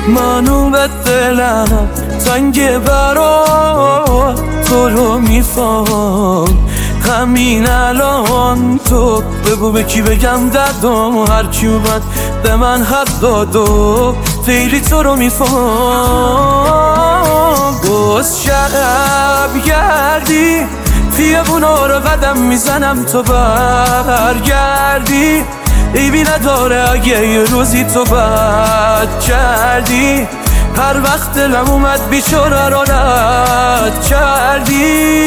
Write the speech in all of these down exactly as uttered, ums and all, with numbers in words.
منو به دلم تنگ برا تو رو میفهم همین الان. تو بگو به کی بگم دردم، هرکی اومد به من حد داد و خیلی تو رو میفهم. باز شب گردی خیابونا رو قدم میزنم تو برگردی، ایبی نداره اگه یه روزی تو بد کردی. هر وقت دلم اومد بیچاره رو رد کردی.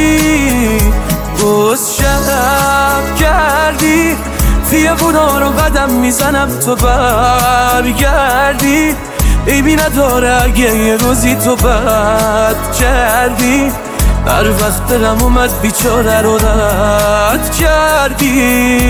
باز شب کردی خیابونا رو قدم میزنم تو برگردی، ایبی نداره اگه یه روزی تو بد کردی. هر وقت دلم اومد بیچاره رو رد کردی.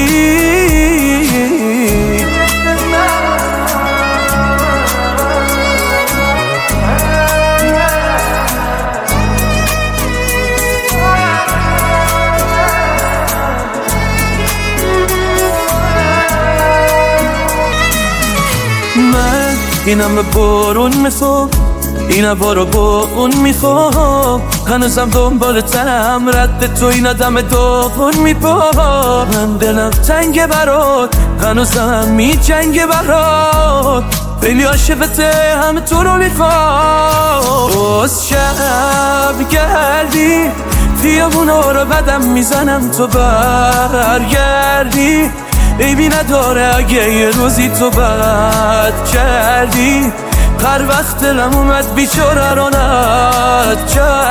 من اینم به بارون میخوام، اینا بارو با اون میخوام، هنوزم دنبالتم رد تو اینا دم داغون میپام. من دلم تنگ برات هنوزم میجنگه برات، خیلی عاشقته همه تو رو میخوام. باز شب گردی خیابونا رو قدم میزنم تو برگردی، ایبی نداره اگه یه روزی تو بد کردی. هر وقت دلم اومد بیچاره رو رد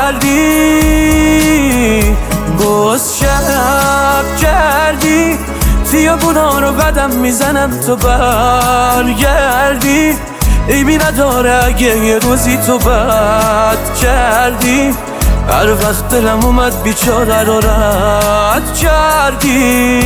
کردی. باز شب کردی خیابونا رو قدم میزنم تو برگردی، ایبی نداره اگه یه روزی تو بد کردی. هر وقت دلم اومد بیچاره رو رد کردی.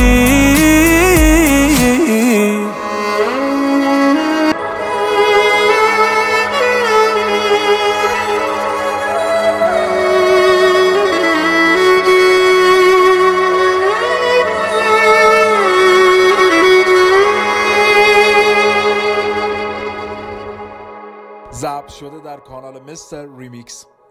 ضبط شده در کانال مستر ریمیکس.